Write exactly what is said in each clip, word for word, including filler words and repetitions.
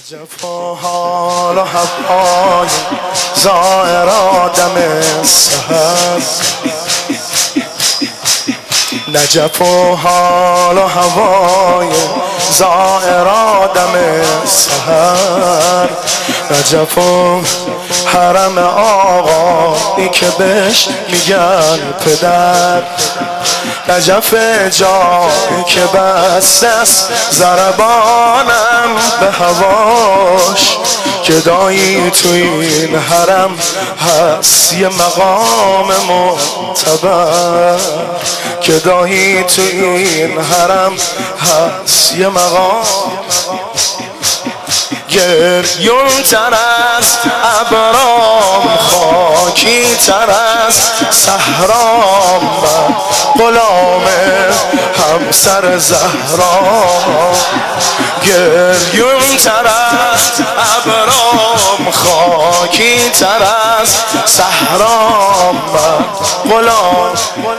جفا حال و هوای زائر آدم سحر، نجف و حال و هوای زائر آدم سحر، نجف و حرم آقایی که بهش میگن پدر، نجف جایی که بسته است ضربانم به هواش، گدایی تو این حرم هست یه مقام معتبر، گدایی تو این حرم هست یه مقام گریون تر از ابرام، خاکی تر از صحرام، غلام همسر زهرا، گریون تر از ابرام، خاکی تر از صحرام، غلام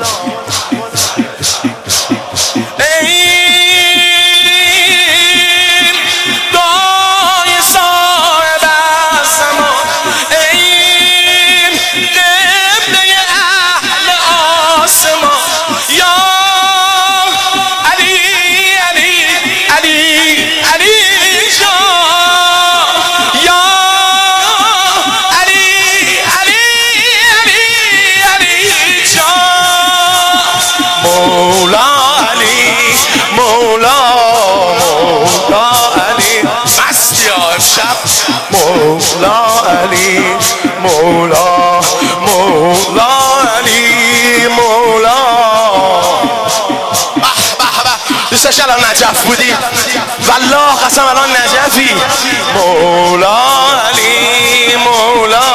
مولا علی، مولا مولا علی، مولا. به به به دوستش الان نجف بودی والله قسم الان نجفی. مولا علی، مولا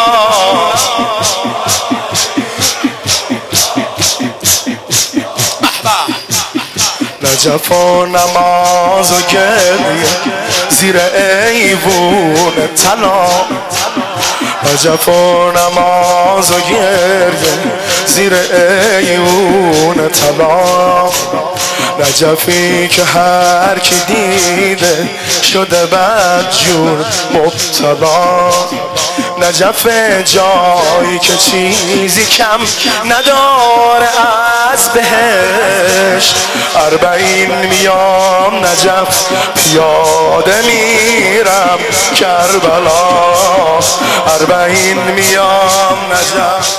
نجف و نماز و گریه زیر ایوون طلا، نجف و نماز و گریه زیر ایوون طلا، نجفی که هر کی دیده شده بدجور مبتلا، نجف جایی که چیزی کم نداره از بهشت، اربعین میام نجف پیاده میرم کربلا، اربعین میام نجف.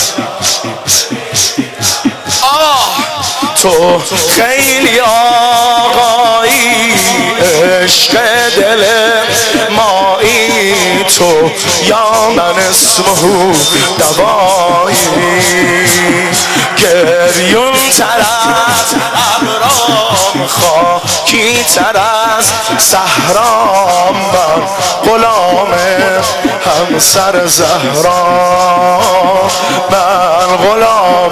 آه تو خیلی آقایی، عشق دل مایی، تو یا من اسمه دوایی، گریون تر از ابرام، خاکی تر از صحرام، غلام همسر زهرا، من غلام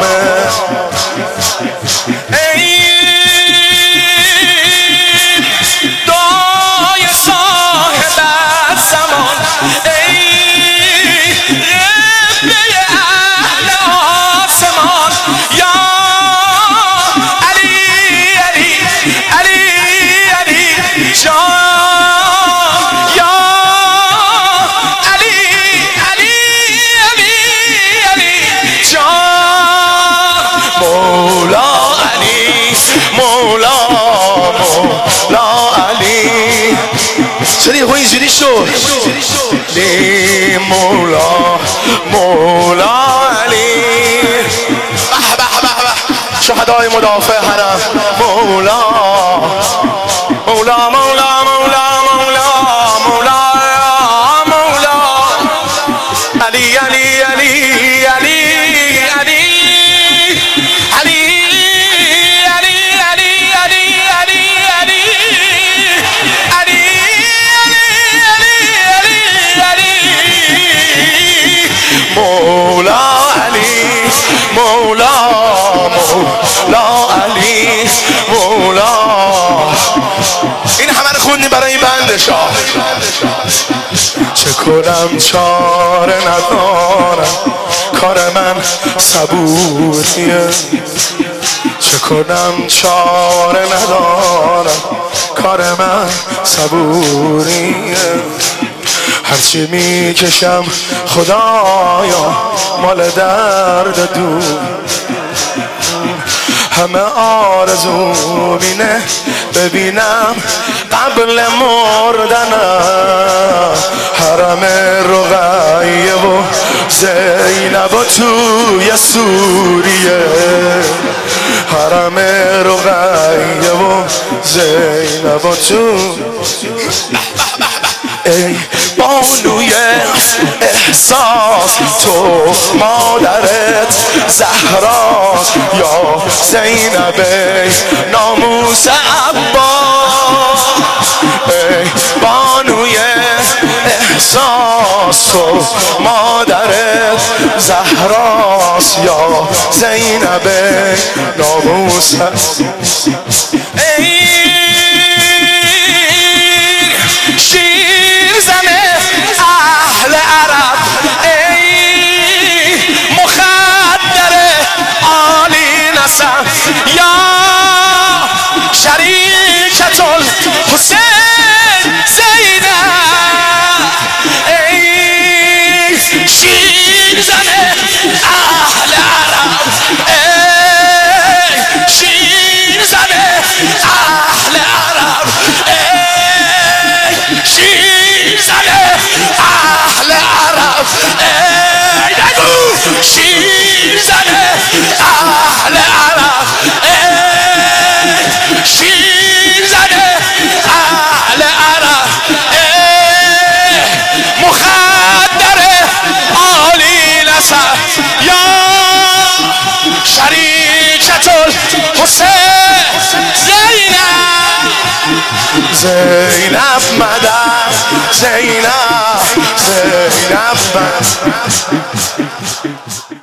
چرا یه اینجوری شد؟ لی مولا مولا علی، به به به به شهدای مدافع حرم، مولا مولا مولا مولا مولا مولا مولا علی علی علی علی علی مولا علی، مولا مولا علی، مولا. این همه رو خوندی برای این بنده شاه. چه کنم چاره ندارم، کار من صبوریه، چه کنم چاره ندارم، کار من صبوریه. چی میکشم خدایا مال درد دور، همه آرزو مینه ببینم قبل مردنم حرم رقیه و زینب و توی سوریه، حرم رقیه و زینب و تو. ای بانوی احساس تو مادرت زهراست یا زینب ناموس عباس، ای بانوی احساس تو مادرت زهراست یا زینب ناموس عباس. ای یا شریکت الحسین زینب، ای شیرزن اهل عرب، ای شیرزن اهل عرب، ای شیرزن اهل عرب، ای نگو شیرزن اهل عرب، شیر زده اهل عرب، مخدر عالی نسب یا شریکت الحسین زینب، زینب مدد زینب زینب مدد.